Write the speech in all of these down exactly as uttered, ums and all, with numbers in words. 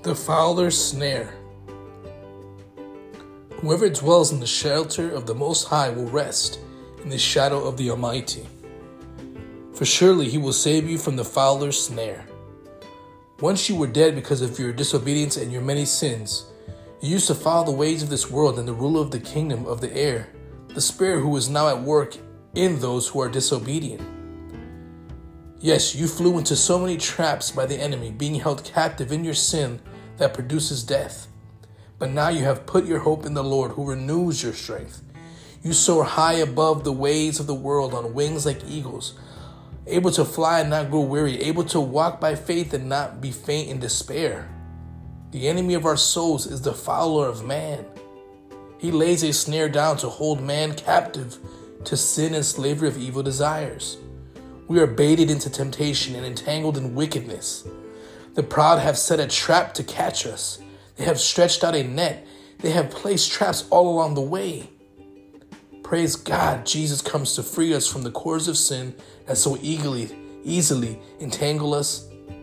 The fowler's snare. Whoever dwells in the shelter of the Most High will rest in the shadow of the Almighty. For surely he will save you from the fowler's snare. Once you were dead because of your disobedience and your many sins. You used to follow the ways of this world and the ruler of the kingdom of the air, the spirit who is now at work in those who are disobedient. Yes, you flew into so many traps by the enemy, being held captive in your sin that produces death. But now you have put your hope in the Lord, who renews your strength. You soar high above the waves of the world on wings like eagles, able to fly and not grow weary, able to walk by faith and not be faint in despair. The enemy of our souls is the fowler of man. He lays a snare down to hold man captive to sin and slavery of evil desires. We are baited into temptation and entangled in wickedness. The proud have set a trap to catch us. They have stretched out a net. They have placed traps all along the way. Praise God, Jesus comes to free us from the cords of sin that so eagerly, easily entangle us.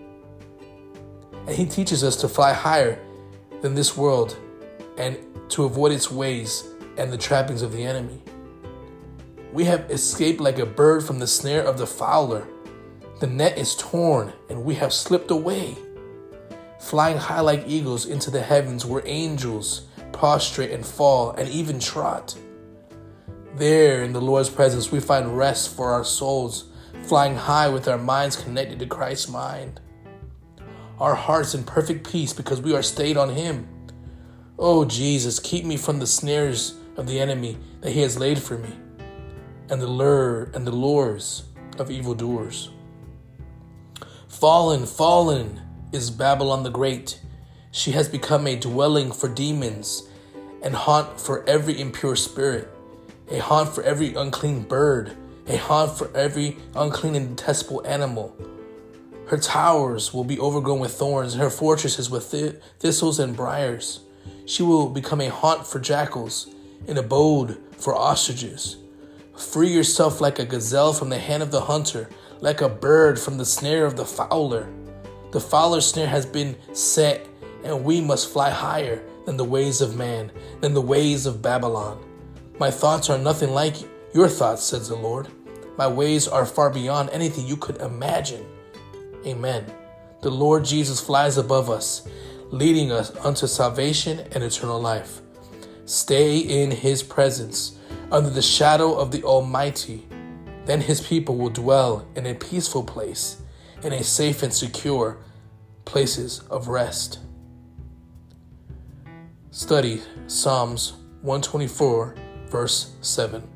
And he teaches us to fly higher than this world and to avoid its ways and the trappings of the enemy. We have escaped like a bird from the snare of the fowler. The net is torn and we have slipped away, flying high like eagles into the heavens where angels prostrate and fall and even trot. There in the Lord's presence we find rest for our souls, flying high with our minds connected to Christ's mind. Our hearts in perfect peace because we are stayed on him. Oh Jesus, keep me from the snares of the enemy that he has laid for me, and the lure and the lures of evildoers. Fallen, fallen is Babylon the Great. She has become a dwelling for demons and haunt for every impure spirit, a haunt for every unclean bird, a haunt for every unclean and detestable animal. Her towers will be overgrown with thorns, and her fortresses with th- thistles and briars. She will become a haunt for jackals, an abode for ostriches. Free yourself like a gazelle from the hand of the hunter, like a bird from the snare of the fowler. The fowler's snare has been set, and we must fly higher than the ways of man, than the ways of Babylon. My thoughts are nothing like your thoughts, says the Lord. My ways are far beyond anything you could imagine. Amen. The Lord Jesus flies above us, leading us unto salvation and eternal life. Stay in his presence, under the shadow of the Almighty. Then his people will dwell in a peaceful place, in a safe and secure places of rest. Study Psalms one twenty-four, verse seven.